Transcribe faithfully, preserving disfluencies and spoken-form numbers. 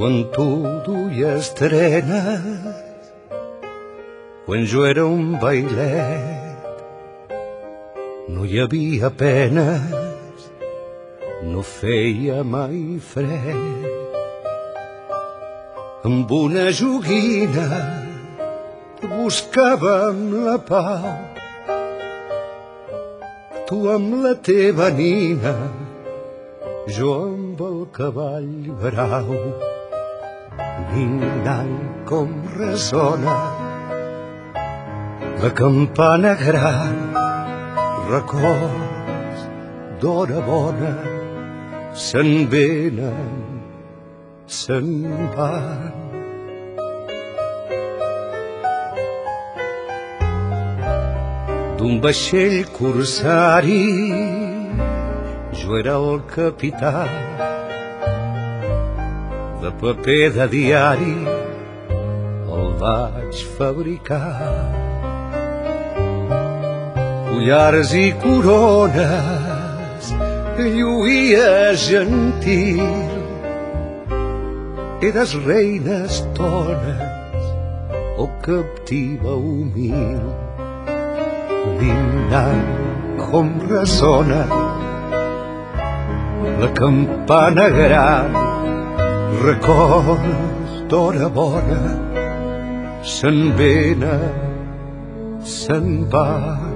quan tu duies trenes, quan jo era un bailet, no hi havia penes, no feia mai fred. Amb una joguina buscàvem la pau, tu amb la teva nina, jo amb el cavall brau. Ding-dang, com ressona la campana gran, records d'hora bona se'n venen, se'n van. D'un vaixell corsari jo era el capità, de paper de diari el vaig fabricar. Collars i corones lluïa gentil, eres reina estones o captiva humil. Ding-dang, com ressona la campana gran, records d'hora bona se'n venen, se'n van.